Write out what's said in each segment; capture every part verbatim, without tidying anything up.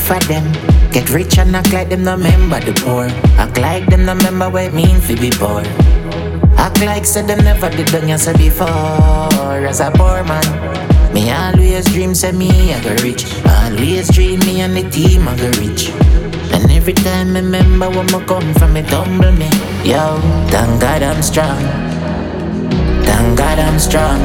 enough of them. Get rich and act like them no member the poor. Act like them no member what it mean fi be poor. Act like said them never did done you say before. As a poor man, me always dream say me I go rich. Always dream me and the team I go rich. And every time I remember where I come from, it humble me. Yo, thank God I'm strong. Thank God I'm strong.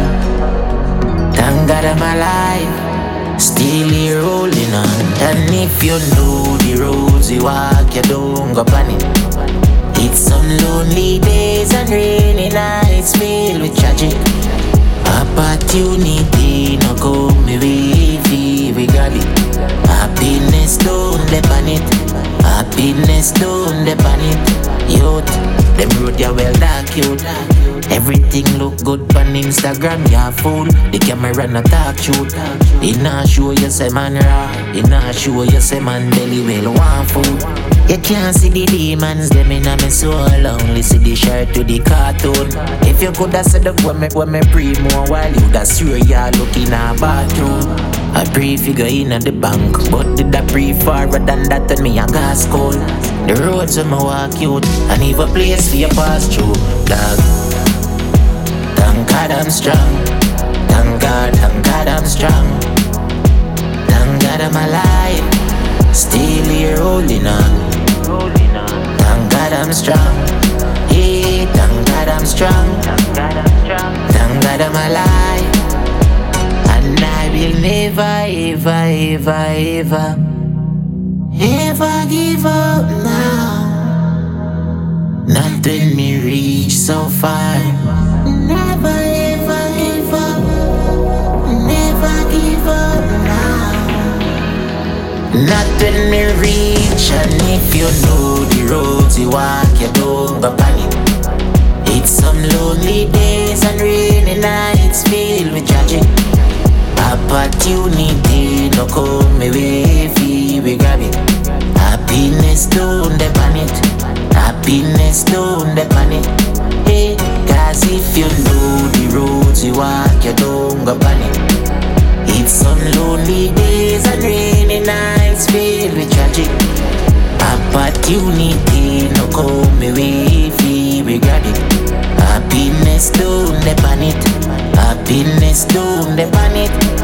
Thank God I'm alive. Still here rolling on. And if you know the roads you walk, you don't go panic. It's some lonely days and rainy nights filled with tragic. Opportunity no come me way, we got it. Happiness don't depend it. Happiness don't depend it. Youth, them road ya well dark youth. Everything look good on Instagram, ya fool. The camera not talk shoot. It not show you say man raw. It not show you say man belly well want food. You can't see the demons, them in my soul. Only see the shirt to the cartoon. If you coulda said up when me, when me pray more while you da sure ya looking a bathroom. I pray figure in at the bank, but did I pray forward than that and me a gas cold. The roads where me walk out, and even place for your pass through, dog. Thank God I'm strong. Thank God, thank God I'm strong. Thank God I'm alive. Still here holding on. Thank God I'm strong. Hey, thank God I'm strong. Thank God I'm alive. And I will never, ever, ever, ever, ever give up now. Not when me reach so far. Never ever give up. Never give up now. Not when me reach. And if you know the roads you walk, you don't go panic. It's some lonely days and rainy nights filled with tragic. Opportunity no come me way, fi we grab it. Happiness don't depend it. Happiness don't depend it. Hey, cause if you know the roads you walk, you don't go panic. It's some lonely days and rainy nights filled with tragic. Opportunity no come me way, fi we grab it. Happiness don't depend it. Happiness don't depend it.